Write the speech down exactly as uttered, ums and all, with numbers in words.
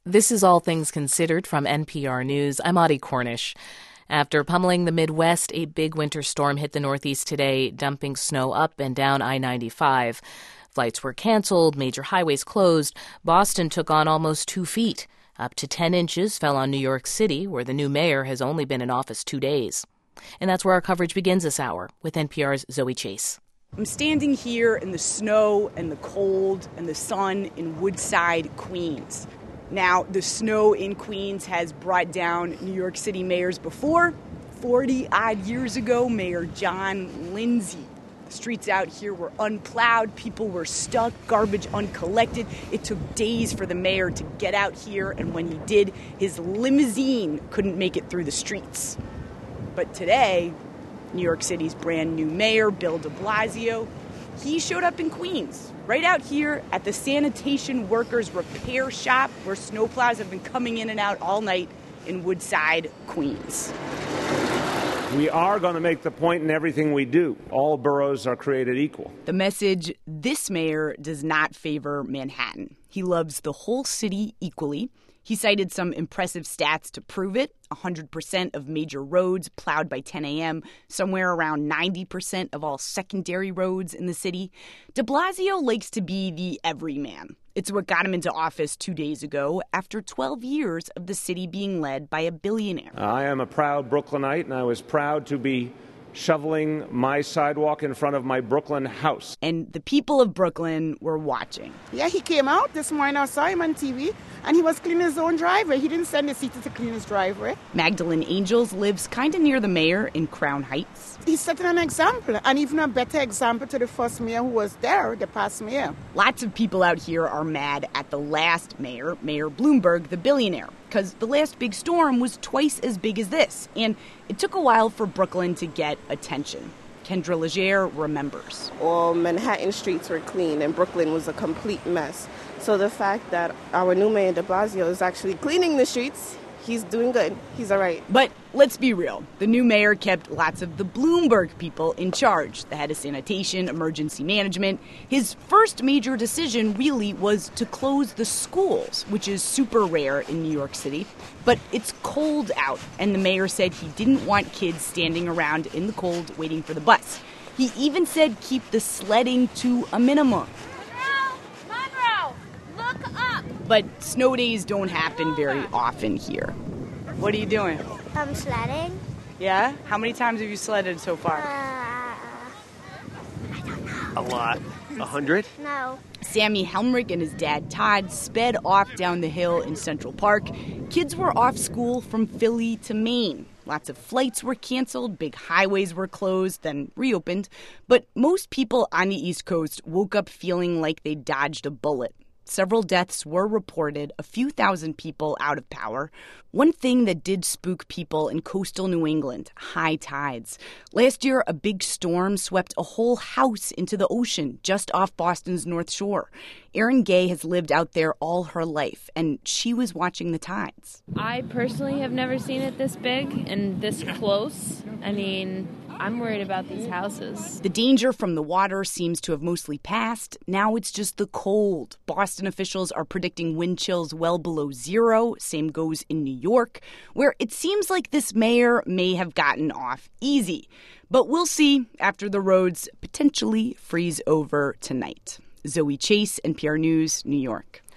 This is All Things Considered from N P R News. I'm Audie Cornish. After pummeling the Midwest, a big winter storm hit the Northeast today, dumping snow up and down I ninety-five. Flights were canceled, major highways closed. Boston took on almost two feet. Up to ten inches fell on New York City, where the new mayor has only been in office two days. And that's where our coverage begins this hour, with N P R's Zoe Chase. I'm standing here in the snow and the cold and the sun in Woodside, Queens. Now, the snow in Queens has brought down New York City mayors before. forty-odd years ago, Mayor John Lindsay. The streets out here were unplowed, people were stuck, garbage uncollected. It took days for the mayor to get out here, and when he did, his limousine couldn't make it through the streets. But today, New York City's brand new mayor, Bill de Blasio, he showed up in Queens, right out here at the sanitation workers repair shop where snowplows have been coming in and out all night in Woodside, Queens. We are going to make the point in everything we do. All boroughs are created equal. The message: this mayor does not favor Manhattan. He loves the whole city equally. He cited some impressive stats to prove it. one hundred percent of major roads plowed by ten a.m., somewhere around ninety percent of all secondary roads in the city. De Blasio likes to be the everyman. It's what got him into office two days ago after twelve years of the city being led by a billionaire. I am a proud Brooklynite, and I was proud to be shoveling my sidewalk in front of my Brooklyn house. And the people of Brooklyn were watching. Yeah, he came out this morning. I saw him on T V, and he was cleaning his own driveway. He didn't send the city to clean his driveway. Magdalene Angels lives kind of near the mayor in Crown Heights. He's setting an example, and even a better example to the first mayor who was there, the past mayor. Lots of people out here are mad at the last mayor, Mayor Bloomberg, the billionaire, because the last big storm was twice as big as this, and it took a while for Brooklyn to get attention. Kendra Legere remembers. All Manhattan streets were clean, and Brooklyn was a complete mess. So the fact that our new mayor de Blasio is actually cleaning the streets, he's doing good. He's all right. But let's be real. The new mayor kept lots of the Bloomberg people in charge. The head of sanitation, emergency management. His first major decision really was to close the schools, which is super rare in New York City. But it's cold out, and the mayor said he didn't want kids standing around in the cold waiting for the bus. He even said keep the sledding to a minimum. But snow days don't happen very often here. What are you doing? I'm sledding. Yeah? How many times have you sledded so far? Uh, I don't know. A lot. A hundred? No. Sammy Helmrich and his dad Todd sped off down the hill in Central Park. Kids were off school from Philly to Maine. Lots of flights were canceled, big highways were closed, then reopened. But most people on the East Coast woke up feeling like they dodged a bullet. Several deaths were reported, a few thousand people out of power. One thing that did spook people in coastal New England, high tides. Last year, a big storm swept a whole house into the ocean just off Boston's North Shore. Erin Gay has lived out there all her life, and she was watching the tides. I personally have never seen it this big and this close. I mean, I'm worried about these houses. The danger from the water seems to have mostly passed. Now it's just the cold. Boston officials are predicting wind chills well below zero. Same goes in New York, where it seems like this mayor may have gotten off easy. But we'll see after the roads potentially freeze over tonight. Zoe Chase, N P R News, New York.